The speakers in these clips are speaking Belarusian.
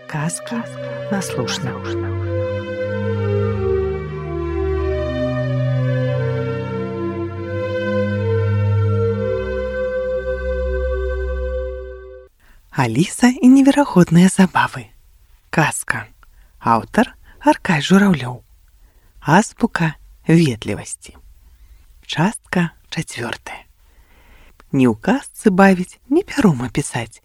Казки на слушна. Аліса і неверагодныя забавы. Казка. Аўтар Аркадзь Журавлёў. Азбука ветлівасці. Частка 4. Не ў казцы бавіць, не пяром апісаць.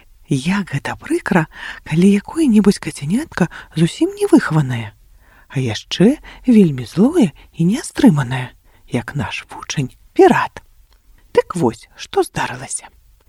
Як гэта прыкра, калі якое-небудзь кацянятка зусім невыхаванае, а яшчэ вельмі злое і нястрыманае, як наш вучань пірат. Дык вось, што здарылася.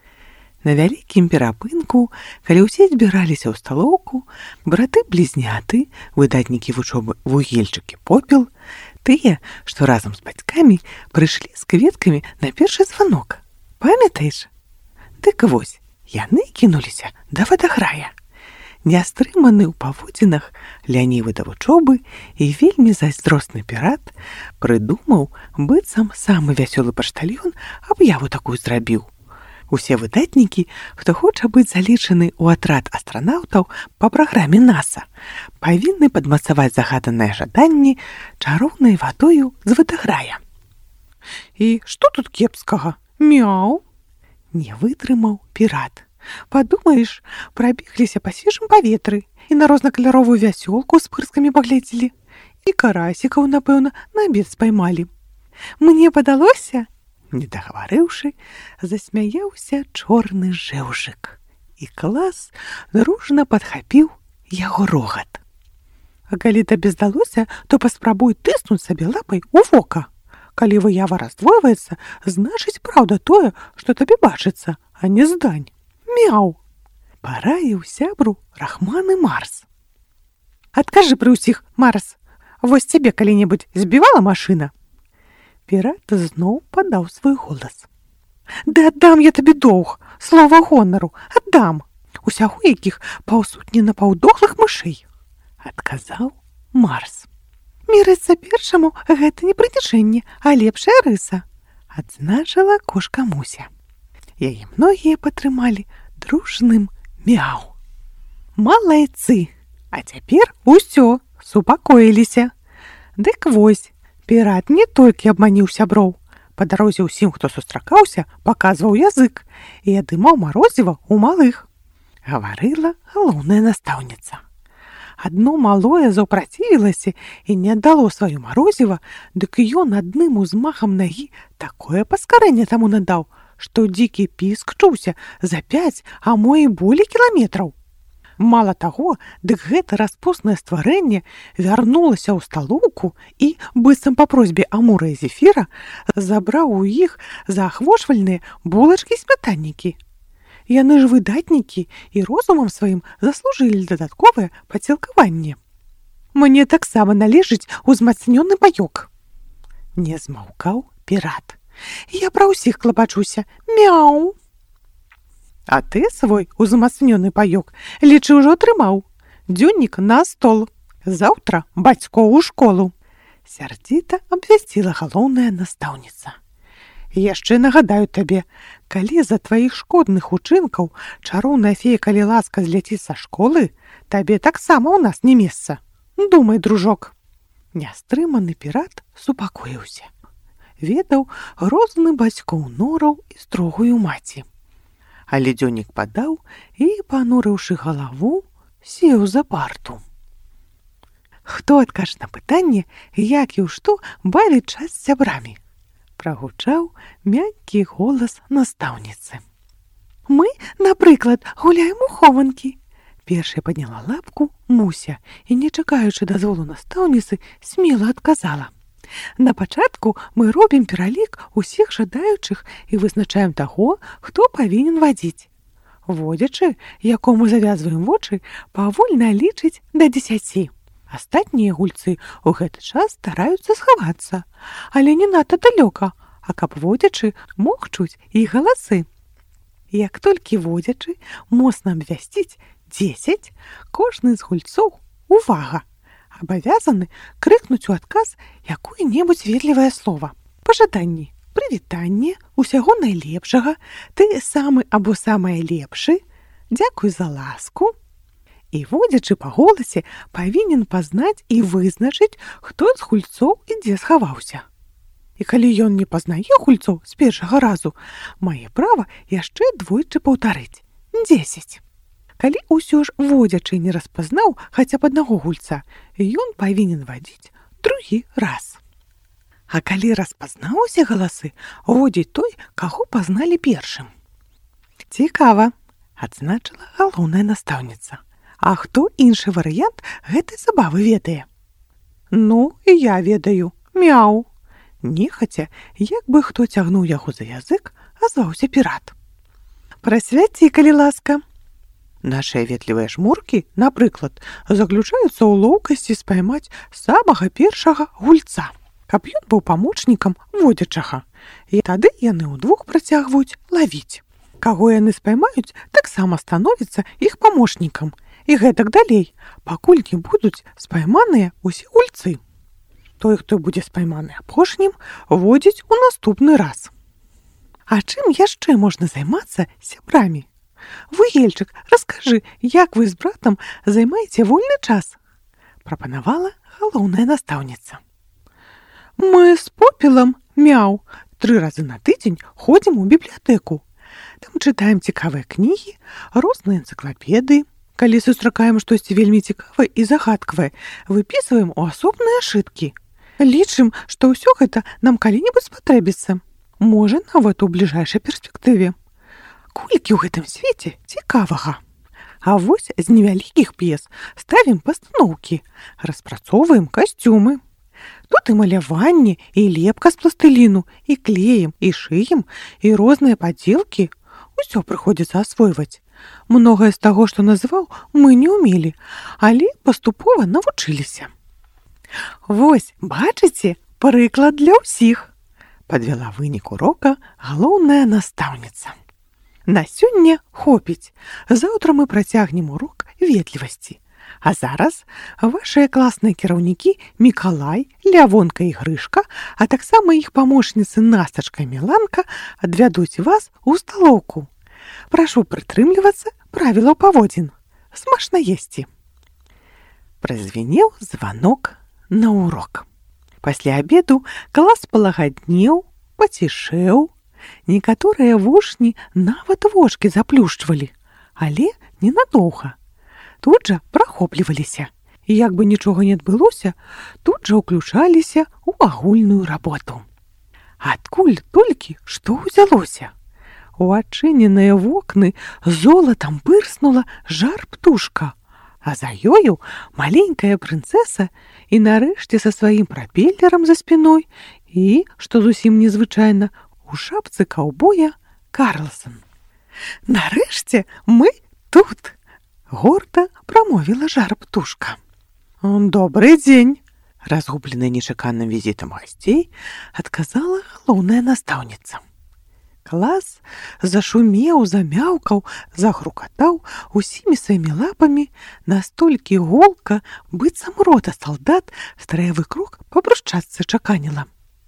На вялікім перапынку, калі ўсе збіраліся ў сталоўку, браты-блізняты, выдатнікі вучобы Вугельчык і Попел, тыя, што разам з бацькамі прыйшлі з кветкамі на першы званок. Памятаеш? Дык вось, яны кінуліся да вадаграя. Нястрыманы ў паводзінах, лянівы да вучобы і вельмі зайздросны пірат прыдумаў, быццам самы вясёлы паштальён аб'яву такую зрабіў. Усе выдатнікі, хто хоча быць залічаны ў атрад астранаўтаў па праграме НАСА, павінны падмацаваць загаданыя жаданні чароўнай вадою з вадаграя. І што тут кепскага? Мяу! Не вытрымаў пірат. Падумаеш, прабегліся па свежым паветры і на рознакаляровую вясёлку з пырскамі паглядзелі. І карасікаў, напэўна, на абед спаймалі. Мне падалося? Не дагаварыўшы, засмяяўся чорны жэўжык. І клас дружна падхапіў яго рогат. А калі табе здалося, то паспрабуй тыснуць сабе лапай у вока. Калі выява раздвойваецца, значыць праўда тое, што табе бачыцца, а не здань. Мяу! Параіў сябру Рахманы Марс. Адкажы пры ўсіх, Марс, вось цябе калі-небудзь збівала машына? Пірат зноў падаў свой голас. Ды аддам я табе доўг, слова гонару, аддам. Усяго якіх паўсотні напаўдохлых мышэй. Адказаў Марс. Мірыцца першаму гэта не прыцячэнне, а лепшая рыса, адзначыла кошка Муся. Яе многія падтрымалі дружным мяу. Малайцы, а цяпер усё, супакоіліся. Дык вось, пірат не толькі абманіў сяброў. Па дарозе ўсім, хто сустракаўся, паказваў язык і адымаў марозіва ў малых. Гаварыла галоўная настаўніца. Адно малое заўпрацівілася і не аддало сваё марозіва, дык ён адным узмахам нагі такое паскарэнне таму надаў, што дзікі піск чуўся за 5, а мо і болей кіламетраў. Мала таго, дык гэта распуснае стварэнне вярнулася ў сталоўку і, быццам па просьбе Амура і Зефіра, забраў у іх заахвочвальныя булачкі-смятаннікі. Яны ж выдатнікі і розумам сваім заслужылі дадатковае пацілкаванне. Мне таксама належыць узмацнёны паёк. Не змаўкаў пірат. Я пра ўсіх клапачуся. Мяу! А ты свой узмацнёны паёк, лічы, ўжо атрымаў. Дзённік на стол. Заўтра бацькоў у школу. Сярдзіта абвясціла галоўная настаўніца. Яшчэ нагадаю табе, калі за тваіх шкодных учынкаў чароўная фея, калі ласка, зляціць са школы, табе таксама ў нас не месца. Думай, дружок. Нястрыманы пірат супакоіўся. Ведаў розны бацькоў нораў і строгую маці. Але дзённік падаў і, панурыўшы галаву, сеў за парту. Хто адкажа на пытанне, як і ў што бавіць час з сябрамі? Прагучаў мяккі голас настаўніцы. Мы, напрыклад, гуляем у хованкі. Першая падняла лапку Муся і, не чакаючы дазволу настаўніцы, смела адказала. На пачатку мы робім пералік усіх жадаючых і вызначаем таго, хто павінен вадзіць. Водзячы, якому завязваем вочы, павольна лічыць да 10. Астатнія гульцы ў гэты час стараюцца схавацца, але не надта далёка, а каб водзячы мог чуць іх галасы. Як толькі водзячы моцна абвясціць 10, кожны з гульцоў, увага, абавязаны крыкнуць у адказ якое-небудзь ветлівае слова. Пажаданні, прывітанне, усяго найлепшага, ты самы або самае лепшы, дзякуй за ласку. І, водзячы па голасе, павінен пазнаць і вызначыць, хто з гульцоў і дзе схаваўся. І калі ён не пазнае гульцоў з першага разу, мае права яшчэ двойчы паўтарыць. 10. Калі ўсё ж водзячы не распазнаў хаця б аднаго гульца, ён павінен вадзіць другі раз. А калі распазнаў усе галасы, водзіць той, каго пазналі першым. Цікава, адзначыла галоўная настаўніца. А хто іншы варыянт гэтай забавы ведае? Ну, і я ведаю. Мяу. Нехаця, як бы хто цягнуў яго за язык, азваўся пірат. Прасвяці, калі ласка. Нашыя ветлівыя жмуркі, напрыклад, заключаюцца ў лоўкасці спаймаць самага першага гульца, каб ён быў памочнікам водзячага. І тады яны ўдвух працягваюць лавіць. Каго яны спаймаюць, таксама становіцца іх памочнікам. І гэтак далей, пакуль не будуць спайманыя ўсе гульцы. Той, хто будзе спайманы апошнім, водзіць у наступны раз. А чым яшчэ можна займацца сябрамі? Вы, Ельчык, раскажы, як вы з братам займаеце вольны час? Прапанавала галоўная настаўніца. Мы з попелам, мяу, 3 разы на тыдзень ходзім у бібліятэку. Там чытаем цікавыя кнігі, розныя энцыклапедыі. Калі сустракаем штосьці вельмі цікавае і загадкавае, выпісваем у асобныя шыткі. Лічым, што ўсё гэта нам калі-небудзь спатрэбіцца. Можа, нават у бліжэйшай перспектыве. Колькі ў гэтым свеце цікавага. А вось з невялікіх п'ес ставім пастаноўкі, распрацоўваем касцюмы. Тут і маляванне, і лепка з пластыліну, і клеем, і шыем, і розныя падзелкі. Усё прыходзіцца асвойваць. Многае з таго, што называў, мы не ўмелі, але паступова навучыліся. Вось, бачыце, прыклад для ўсіх, падвяла вынік урока галоўная настаўніца. На сёння хопіць. Заўтра мы працягнем урок ветлівасці. А зараз вашыя класныя кіраўнікі Мікалай, Лявонка і Грышка, а таксама іх памочніцы Настачка і Міланка адвядуць вас у сталоўку. Прашу прытрымлівацца правілаў паводзін. Смачна есці. Празвінеў званок на урок. Пасля абеду клас палагаднеў, пацішэў. Некаторыя вушні нават вочкі заплюшчвалі, але ненадоўга. Тут жа прахопліваліся. І як бы нічога не адбылося, тут жа ўключаліся ў агульную работу. Адкуль толькі што ўзялося? У адчыненыя вокны золатам пырснула жар-птушка, а за ёю маленькая прынцэса і нарэшце са сваім прапеллерам за спіной і, што зусім незвычайна, у шапцы каўбоя Карлсон. Нарэшце мы тут, горда прамовіла жар-птушка. Добрый дзень, разгубленая нечаканым візітам гасцей, адказала галоўная настаўніца. Клас зашумеў, замяўкаў, загрукатаў усімі сваімі лапамі, настолькі голка, быццам рота салдат страявы крок па брусчатцы чаканіла.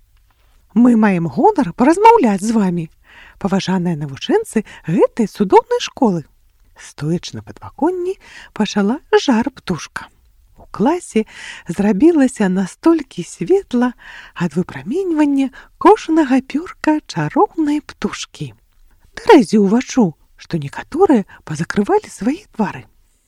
Мы маем гонар паразмаўляць з вамі, паважаныя навучэнцы гэтай цудоўнай школы. Стоячы на падваконні, пачала жар-птушка. У класе зрабілася настолькі светла ад выпраменьвання кожнага пёрка чароўнай птушкі. Тарэзі ўвачу, што некаторыя пазакрывалі свае твары.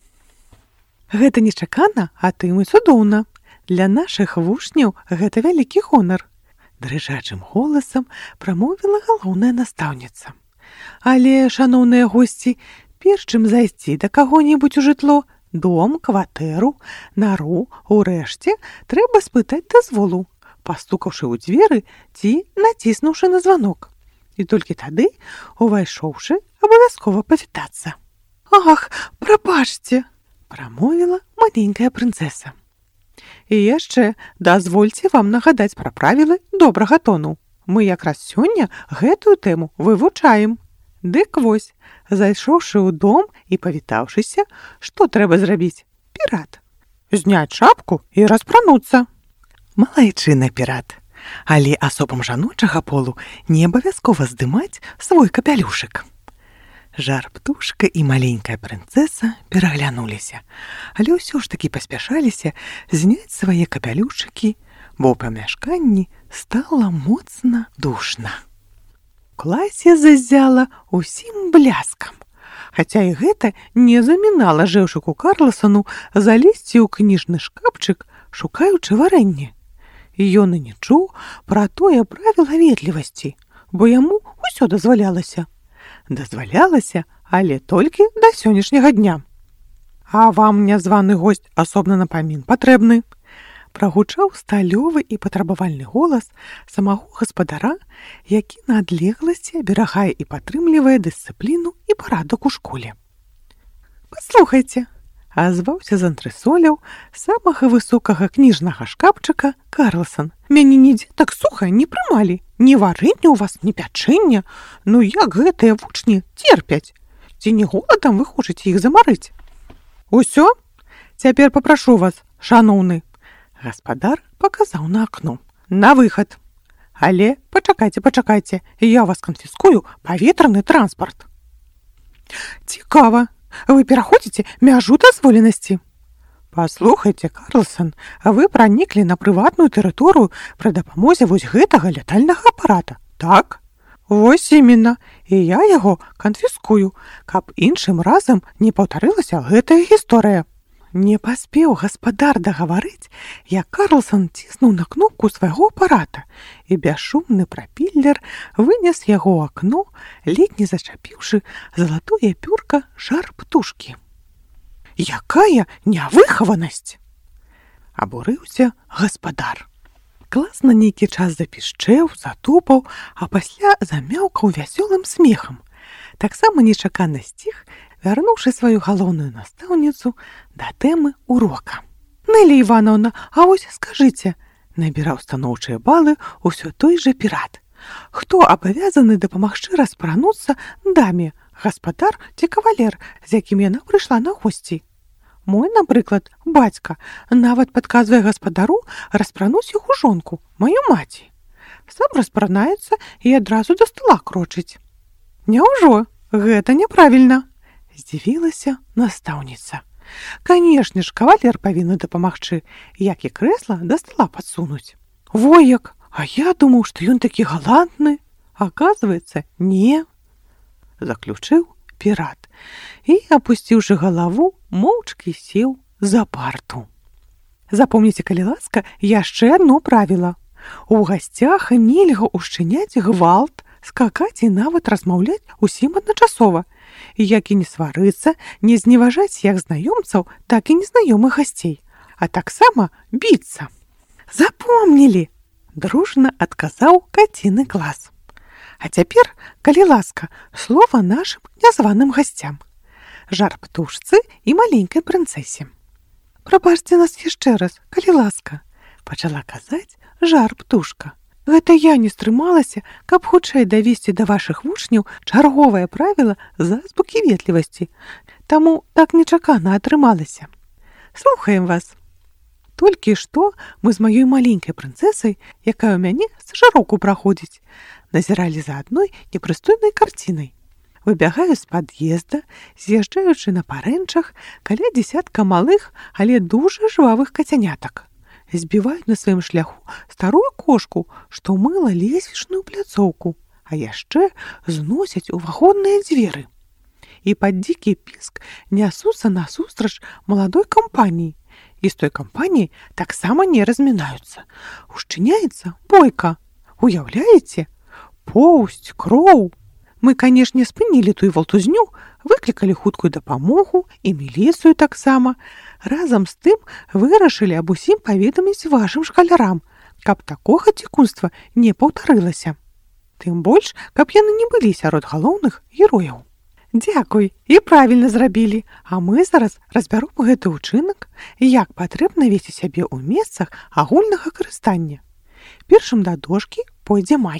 Гэта нечакана, а тым і цудоўна. Для нашых вучняў гэта вялікі гонар. Дрыжачым голасам прамовіла галоўная настаўніца. Але, шаноўныя госці, перш чым зайсці да каго-небудзь у жытло, дом, кватэру, нару, урэшце, трэба спытаць дазволу, пастукаўшы ў дзверы ці націснуўшы на званок. І толькі тады, увайшоўшы, абавязкова павітацца. Ах, прабачце, прамовіла маленькая прынцэса. І яшчэ дазвольце вам нагадаць пра правілы добрага тону. Мы якраз сёння гэтую тэму вывучаем. Дык вось, зайшоўшы ў дом і павітаўшыся, што трэба зрабіць? Пірат. Зняць шапку і распрануцца. Малайчына, пірат. Але асобам жаночага полу не абавязкова здымаць свой капялюшык. Жар-птушка і маленькая прынцэса пераглянуліся, але ўсё ж такі паспяшаліся зняць свае капялюшыкі, бо ў памяшканні стала моцна душна. У класе заззяла ўсім бляскам, хаця і гэта не замінала Жэўчыку Карласану залезці ў кніжны шкапчык, шукаючы варэнне. Ён і не чуў пра тое правіла ветлівасці, бо яму ўсё дазвалялася. Дазвалялася, але толькі да сённяшняга дня. «А вам, нязваны госць, асобна напамін патрэбны», прагучаў сталёвы і патрабавальны голас самого гаспадара, які на адлегласці аберагае і падтрымлівае дысцыпліну і парадак у школе. «Паслухайце», азваўся з антрысоляў самага высокага кніжнага шкапчыка Карласан. «Мяне нідзе так суха не прымалі. Ні варэння ў вас, ні пячэння. Ну як гэтыя вучні церпяць? Ці не голадам вы хочаце іх замарыць?» «Усё? Цяпер папрашу вас, шаноўны». Гаспадар паказаў на акно. «На выхад. Але пачакайце, я вас канфіскую паветраны транспарт». «Цікава. Вы пераходзіце мяжу дазволенасці». «Паслухайце, Карласан, вы праніклі на прыватную тэрыторыю пры дапамозе вось гэтага лятальнага апарата, так? Вось іменно, і я яго канфіскую, каб іншым разам не паўтарылася гэтая гісторыя». Не паспеў гаспадар дагаварыць, як Карласан ціснуў на кнопку свайго апарата, і бясшумны прапеллер вынес яго ў акно, ледзь не зачапіўшы залатое пёрка жар-птушкі. «Якая нявыхаванасць!» абурыўся гаспадар. Клас на нейкі час запішчэў, затупаў, а пасля замяўкаў вясёлым смехам. Таксама нечакана сціх, вярнуўшы сваю галоўную настаўніцу да тэмы урока. «Нэлі Івановна, а вось скажыце», набіраў станоўчыя балы ўсё той жа пірат, «хто абавязаны дапамагчы распрануцца даме, гаспадар ці кавалер, з якім яна прыйшла на госці? Мой, напрыклад, бацька, нават падказвае гаспадару распрануць яго жонку, маю маці. Сам распранаецца і адразу да стала крочыць». «Няўжо? Гэта няправільна», здзівілася настаўніца. «Канешне ж, кавалер павінны дапамагчы, як і крэсла да стала падсунуць». «Во як! А я думаў, што ён такі галантны. Аказваецца, не», заключыў пірат і, апусціўшы галаву, моўчкі сеў за парту. Запомніце, калі ласка, яшчэ адно правіла. У гасцях нельга ўшчыняць гвалт, скакаць і нават размаўляць усім адначасова, як і не сварыцца, не зневажаць як знаёмцаў, так і незнаёмых гасцей, а таксама біцца. «Запомнілі!» дружна адказаў каціны клас. «А цяпер, калі ласка, слова нашым нязваным гасцям, жар-птушцы і маленькай прынцэсе». «Прабачце нас яшчэ раз, калі ласка», пачала казаць жар-птушка. «Гэта я не стрымалася, каб хутчэй давесці да вашых вучняў чарговае правіла з азбукі ветлівасці. Таму так нечакана атрымалася. Слухаем вас». Толькі што мы з маёй маленькай прынцэсай, якая ў мяне стажыроўку праходзіць, назіралі за адной непрыстойнай карцінай. Выбягаю з пад'езда, з'язджаючы на парэнчах каля дзесятка малых, але дужа жвавых кацянятак. Збіваюць на сваім шляху старую кошку, што мыла лесвічную пляцоўку, а яшчэ зносяць уваходныя дзверы. І пад дзікі піск нясуцца насустрач маладой кампаніі, і з той кампаніяй таксама не размінаюцца. Ушчыняецца бойка. Уяўляеце? Поўсць, кроў. Мы, канешне, спынілі тую валтузню, выклікалі хуткую дапамогу і міліцыю таксама. Разам з тым вырашылі аб усім паведаміць вашым шкалярам, каб такога дзікунства не паўтарылася. Тым больш, каб яны не былі сярод галоўных герояў. Дзякуй, і правільна зрабілі, а мы зараз разбяром гэты ўчынак, як патрэбна весці сябе ў месцах агульнага карыстання. Першым да дошкі пойдзе Май.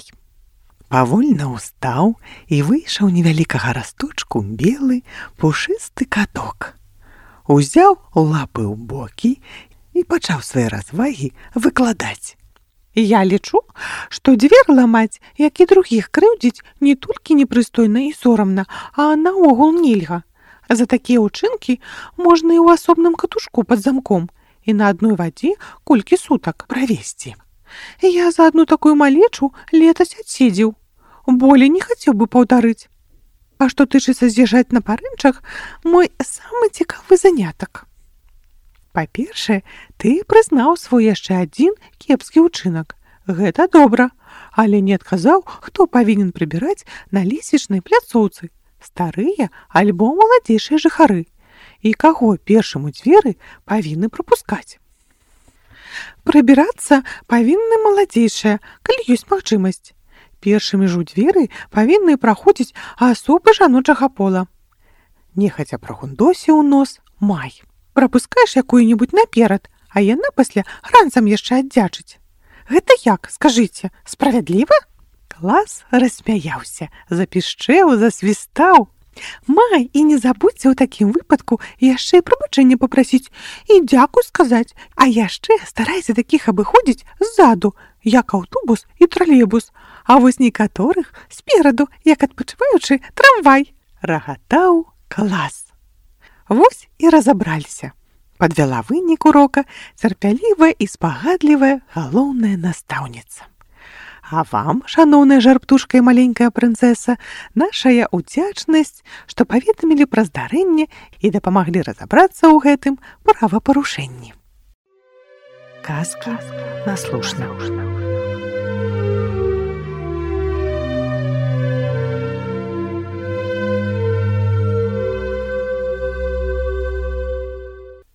Павольна ўстаў і выйшаў невялікага расточку белы пушысты каток. Узяў лапы ў бокі і пачаў свае развагі выкладаць. Я лічу, што дзверы ламаць, як і другіх крыўдзіць, не толькі непрыстойна і сорамна, а наогул нельга. За такія ўчынкі можна і ў асобным катушку пад замком і на адной вадзе колькі сутак правесці. Я за адну такую малечу летась адседзеў. Болей не хацеў бы паўтарыць. А што тычыцца з'язджаць на парынчах, мой самы цікавы занятак. Па-першае, ты прызнаў свой яшчэ адзін кепскі ўчынак. Гэта добра, але не адказаў, хто павінен прыбіраць на лесвічнай пляцоўцы, старыя альбо маладзейшыя жыхары, і каго першым у дзверы павінны прапускаць. Прыбірацца павінны маладзейшыя, калі ёсць магчымасць. Першымі ж у дзверы павінны праходзіць асобы жаночага пола. Нехаця прагундосіў нос май. Прапускаеш якую-небудзь наперад, а яна пасля ранцам яшчэ аддзячыць. Гэта як, скажыце, справядліва? Клас рассмяяўся, запішчэў, засвістаў. Май, і не забудзьце ў такім выпадку яшчэ і прабачэння папрасіць і дзякуй сказаць, а яшчэ старайся такіх абыходзіць ззаду, як аўтобус і тралейбус, а вось некаторых спераду, як адпачываючы трамвай. Рагатаў клас. Вось і разабраліся. Падвяла вынік урока цярпялівая і спагадлівая галоўная настаўніца. А вам, шаноўная жар-птушка і маленькая прынцэса, нашая ўдзячнасць, што паведамілі пра здарэнне і дапамаглі разабрацца ў гэтым правапарушэнні. Казкі на слушна.